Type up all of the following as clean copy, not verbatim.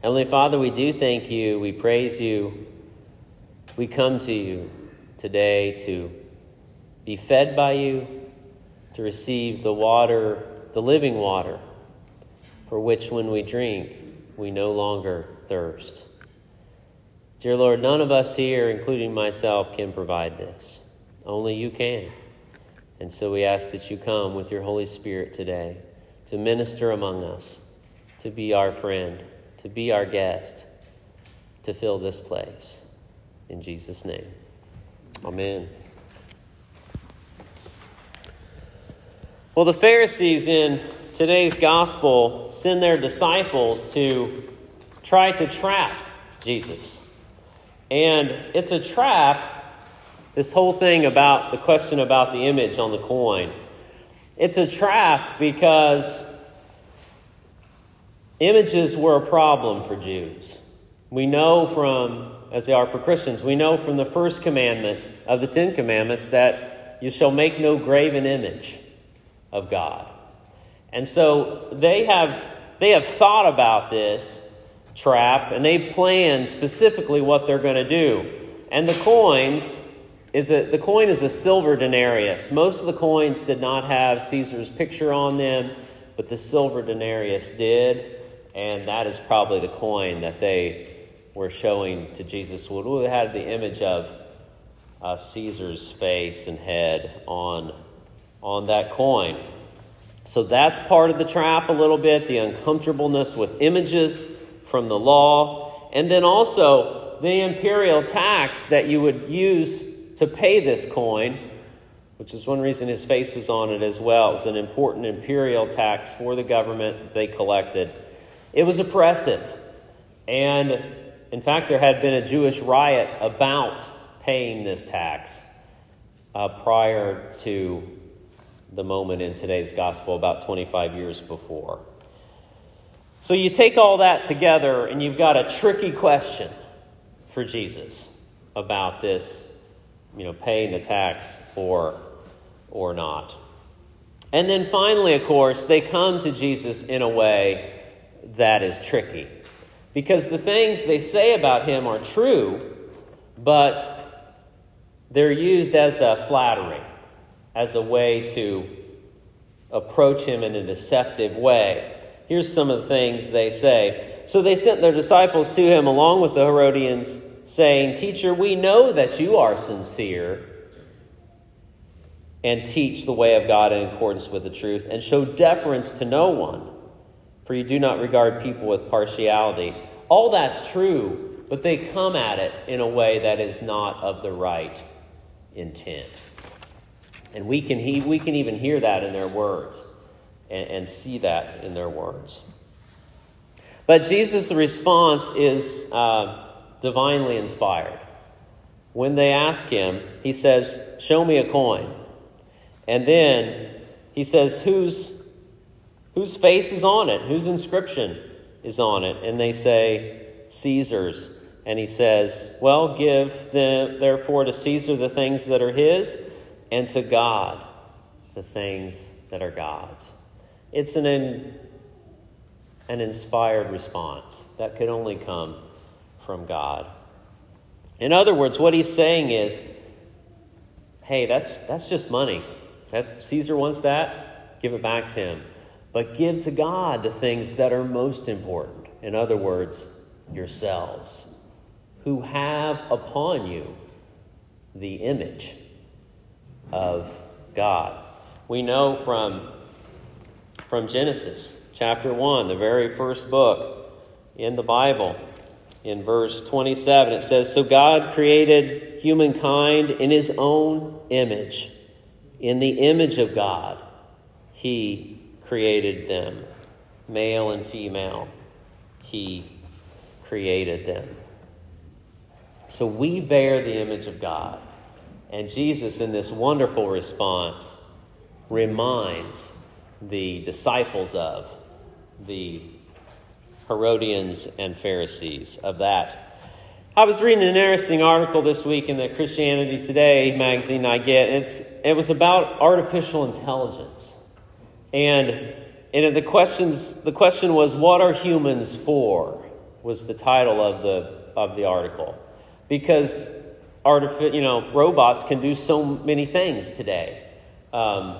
Heavenly Father, we do thank you. We praise you. We come to you today to be fed by you, to receive the water, the living water, for which when we drink, we no longer thirst. Dear Lord, none of us here, including myself, can provide this. Only you can. And so we ask that you come with your Holy Spirit today to minister among us, to be our friend, to be our guest, to fill this place. In Jesus' name, amen. Well, the Pharisees in today's gospel send their disciples to try to trap Jesus. And it's a trap, this whole thing about the question about the image on the coin. It's a trap because images were a problem for Jews. We know from, as they are for Christians, we know from the first commandment of the 10 Commandments that you shall make no graven image of God. And so they have thought about this trap, and they plan specifically what they're going to do. And the coin is a silver denarius. Most of the coins did not have Caesar's picture on them, but the silver denarius did. And that is probably the coin that they were showing to Jesus. It had the image of Caesar's face and head on that coin. So that's part of the trap a little bit, the uncomfortableness with images from the law. And then also the imperial tax that you would use to pay this coin, which is one reason his face was on it as well. It was an important imperial tax for the government they collected. It was oppressive. And in fact, there had been a Jewish riot about paying this tax prior to the moment in today's gospel, about 25 years before. So you take all that together and you've got a tricky question for Jesus about this, paying the tax or not. And then finally, of course, they come to Jesus in a way that is tricky. Because the things they say about him are true, but they're used as a flattery, as a way to approach him in a deceptive way. Here's some of the things they say. So they sent their disciples to him along with the Herodians, saying, "Teacher, we know that you are sincere and teach the way of God in accordance with the truth, and show deference to no one, for you do not regard people with partiality." All that's true, but they come at it in a way that is not of the right intent. And we can even hear that in their words and see that in their words. But Jesus' response is divinely inspired. When they ask him, he says, "Show me a coin." And then he says, whose face is on it? Whose inscription is on it? And they say, "Caesar's." And he says, "Well, give therefore to Caesar the things that are his, and to God the things that are God's." It's an inspired response that could only come from God. In other words, what he's saying is, hey, that's just money. That Caesar wants that, give it back to him. But give to God the things that are most important. In other words, yourselves, who have upon you the image of God. We know from Genesis chapter 1, the very first book in the Bible, in verse 27, it says, "So God created humankind in his own image. In the image of God, he created them. Male and female, he created them." So we bear the image of God. And Jesus, in this wonderful response, reminds the disciples of the Herodians and Pharisees of that. I was reading an interesting article this week in the Christianity Today magazine I get. It was about artificial intelligence. And the question was, what are humans for? was the title of the article. Because robots can do so many things today in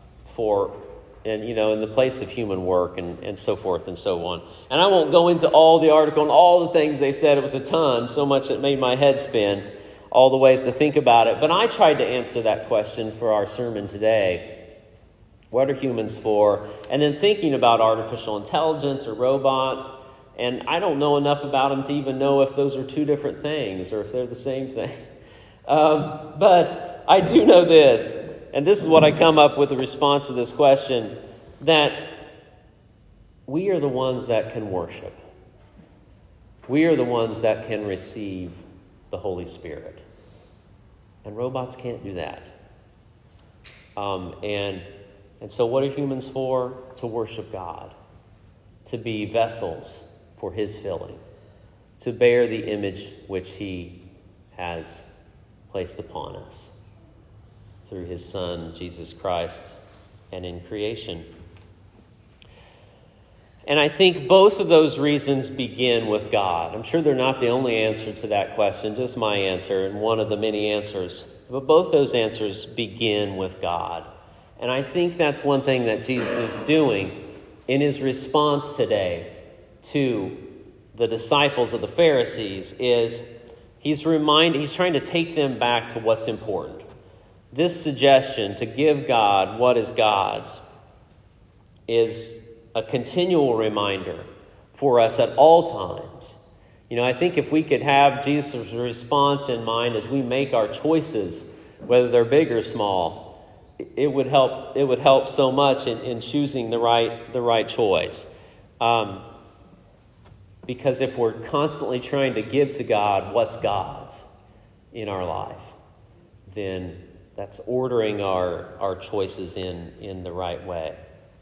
the place of human work and so forth and so on. And I won't go into all the article and all the things they said. It was a ton, so much it made my head spin, all the ways to think about it. But I tried to answer that question for our sermon today. What are humans for? And then thinking about artificial intelligence or robots. And I don't know enough about them to even know if those are two different things or if they're the same thing. But I do know this, and this is what I come up with the response to this question, that we are the ones that can worship. We are the ones that can receive the Holy Spirit. And robots can't do that. And so what are humans for? To worship God. To be vessels for His filling. To bear the image which He has placed upon us through His Son, Jesus Christ, and in creation. And I think both of those reasons begin with God. I'm sure they're not the only answer to that question, just my answer and one of the many answers. But both those answers begin with God. And I think that's one thing that Jesus is doing in His response today to the disciples of the Pharisees is He's trying to take them back to what's important. This suggestion to give God what is God's is a continual reminder for us at all times. I think if we could have Jesus' response in mind as we make our choices, whether they're big or small, it would help so much in choosing the right choice. Because if we're constantly trying to give to God what's God's in our life, then that's ordering our choices in the right way.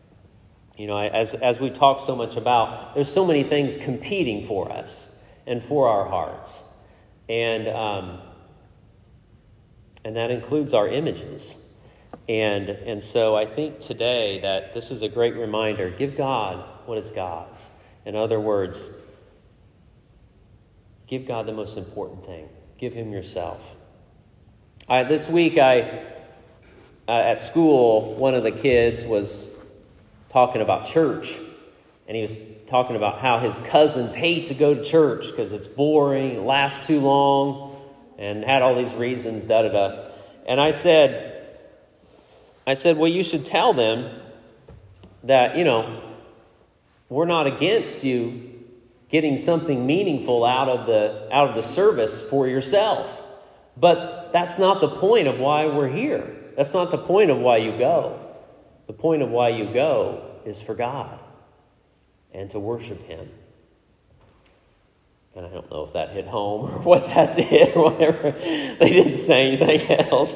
As we talk so much about, there's so many things competing for us and for our hearts. And that includes our images. And so I think today that this is a great reminder. Give God what is God's. In other words, give God the most important thing. Give Him yourself. This week, at school, one of the kids was talking about church. And he was talking about how his cousins hate to go to church because it's boring, it lasts too long, and had all these reasons, da-da-da. And I said, well, you should tell them that, we're not against you getting something meaningful out of the service for yourself. But that's not the point of why we're here. That's not the point of why you go. The point of why you go is for God and to worship Him. And I don't know if that hit home or what that did or whatever. They didn't say anything else.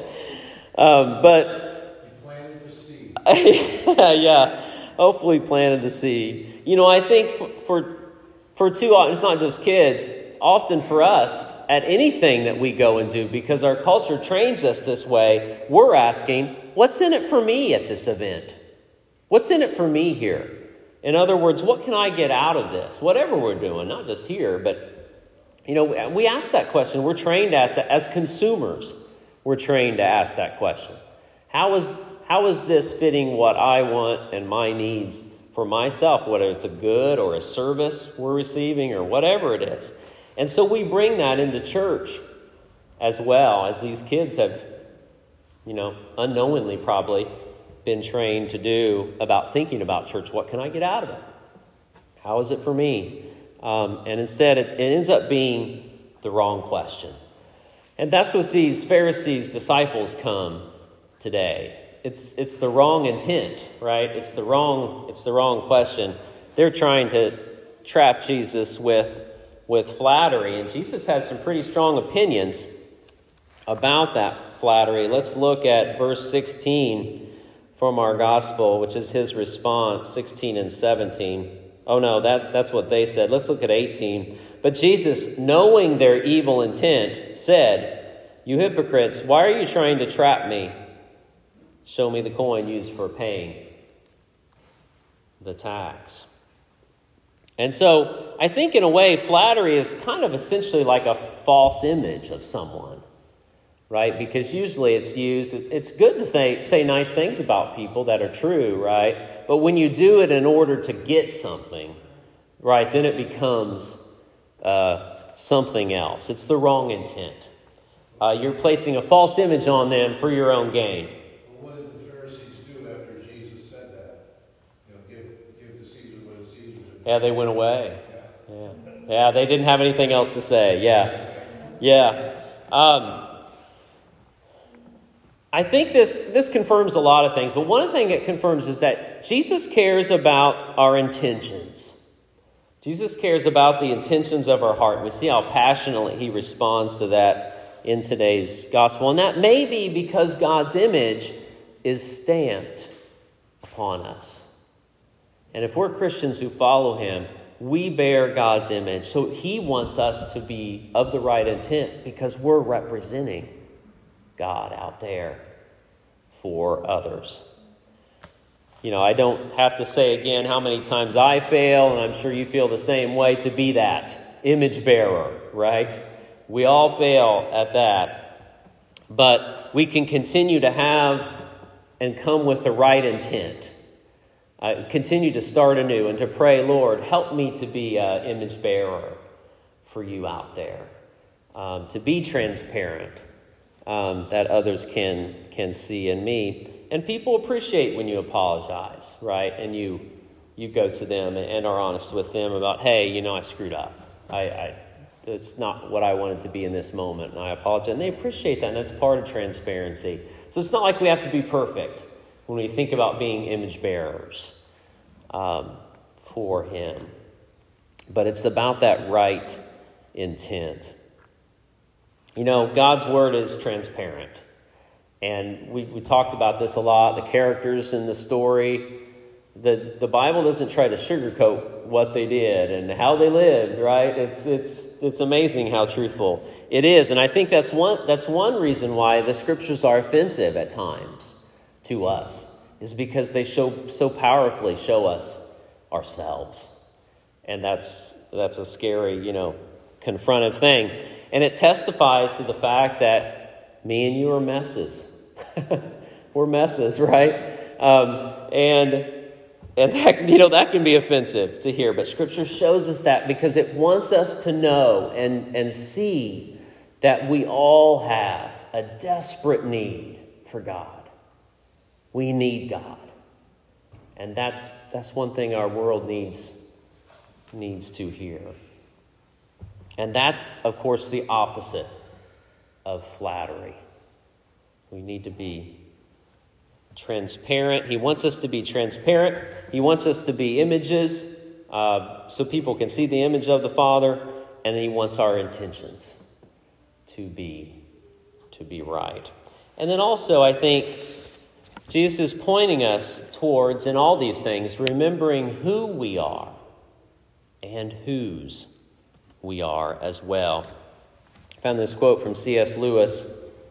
But you planted the seed. Yeah, hopefully planted the seed. I think for too often, it's not just kids, often for us, at anything that we go and do, because our culture trains us this way, we're asking, what's in it for me at this event? What's in it for me here? In other words, what can I get out of this? Whatever we're doing, not just here, but, we ask that question. We're trained to ask that. As consumers, we're trained to ask that question. How is this fitting what I want and my needs for myself, whether it's a good or a service we're receiving or whatever it is? And so we bring that into church as well, as these kids have, unknowingly probably been trained to do about thinking about church. What can I get out of it? How is it for me? And instead, it ends up being the wrong question. And that's what these Pharisees' disciples come today. It's the wrong intent, right? It's the wrong question. They're trying to trap Jesus with flattery, and Jesus has some pretty strong opinions about that flattery. Let's look at verse 16 from our gospel, which is his response, 16 and 17. Oh no, that's what they said. Let's look at 18. But Jesus, knowing their evil intent, said, "You hypocrites, why are you trying to trap me? Show me the coin used for paying the tax." And so I think in a way, flattery is kind of essentially like a false image of someone, right? Because usually it's good to say nice things about people that are true, right? But when you do it in order to get something, right, then it becomes something else. It's the wrong intent. You're placing a false image on them for your own gain. Well, what did the Pharisees do after Jesus said that? Give to Caesar what is Caesar's. Yeah, they went away. Yeah, they didn't have anything else to say. Yeah. I think this confirms a lot of things, but one thing it confirms is that Jesus cares about our intentions. Jesus cares about the intentions of our heart. We see how passionately he responds to that in today's gospel. And that may be because God's image is stamped upon us. And if we're Christians who follow him, we bear God's image. So he wants us to be of the right intent because we're representing God out there for others. I don't have to say again how many times I fail, and I'm sure you feel the same way, to be that image bearer, right? We all fail at that. But we can continue to have and come with the right intent. Continue to start anew and to pray, Lord, help me to be an image bearer for you out there. To be transparent, that others can see in me. And people appreciate when you apologize, right? And you go to them and are honest with them about, hey, I screwed up. It's not what I wanted to be in this moment, and I apologize. And they appreciate that, and that's part of transparency. So it's not like we have to be perfect when we think about being image bearers for him. But it's about that right intent. God's word is transparent. And we talked about this a lot, the characters in the story. The Bible doesn't try to sugarcoat what they did and how they lived, right? It's amazing how truthful it is. And I think that's one reason why the scriptures are offensive at times to us, is because they so powerfully show us ourselves. And that's a scary, confrontive thing. And it testifies to the fact that me and you are messes. We're messes, right? And that can be offensive to hear. But Scripture shows us that because it wants us to know and see that we all have a desperate need for God. We need God. And that's one thing our world needs to hear. And that's, of course, the opposite of flattery. We need to be transparent. He wants us to be transparent. He wants us to be images so people can see the image of the Father. And he wants our intentions to be right. And then also, I think Jesus is pointing us towards, in all these things, remembering who we are and whose we are as well. I found this quote from C.S. Lewis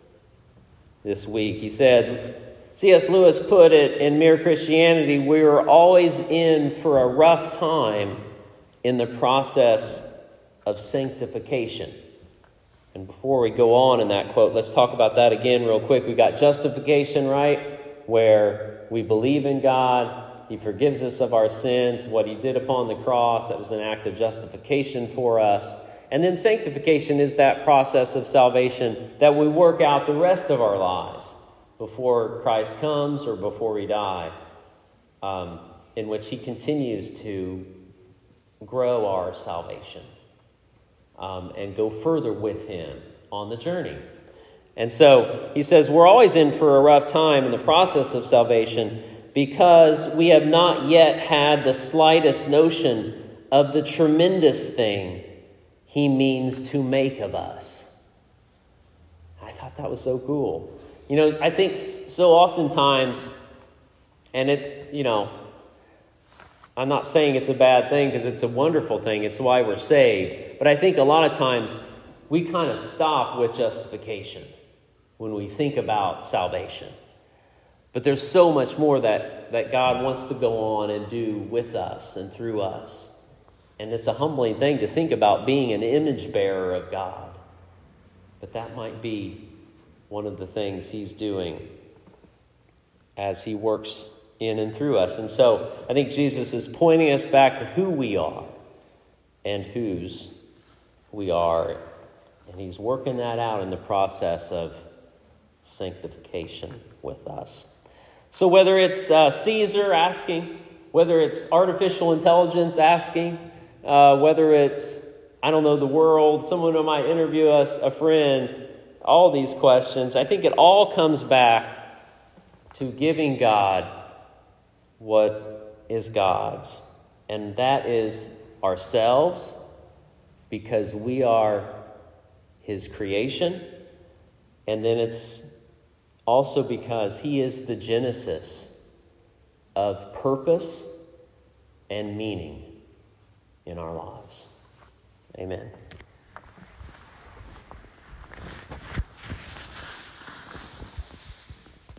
this week. He said, C.S. Lewis put it in Mere Christianity, we are always in for a rough time in the process of sanctification. And before we go on in that quote, let's talk about that again real quick. We've got justification, right? Where we believe in God. He forgives us of our sins. What he did upon the cross, that was an act of justification for us. And then sanctification is that process of salvation that we work out the rest of our lives before Christ comes or before we die, in which he continues to grow our salvation and go further with him on the journey. And so he says we're always in for a rough time in the process of salvation because we have not yet had the slightest notion of the tremendous thing he means to make of us. I thought that was so cool. I think so oftentimes, and I'm not saying it's a bad thing because it's a wonderful thing. It's why we're saved. But I think a lot of times we kind of stop with justification when we think about salvation. But there's so much more that God wants to go on and do with us and through us And it's a humbling thing to think about being an image bearer of God. But that might be one of the things he's doing as he works in and through us. And so I think Jesus is pointing us back to who we are and whose we are. And he's working that out in the process of sanctification with us. So whether it's Caesar asking, whether it's artificial intelligence asking, whether it's, the world, someone who might interview us, a friend, all these questions, I think it all comes back to giving God what is God's. And that is ourselves, because we are his creation. And then it's also because he is the genesis of purpose and meaning in our lives. Amen.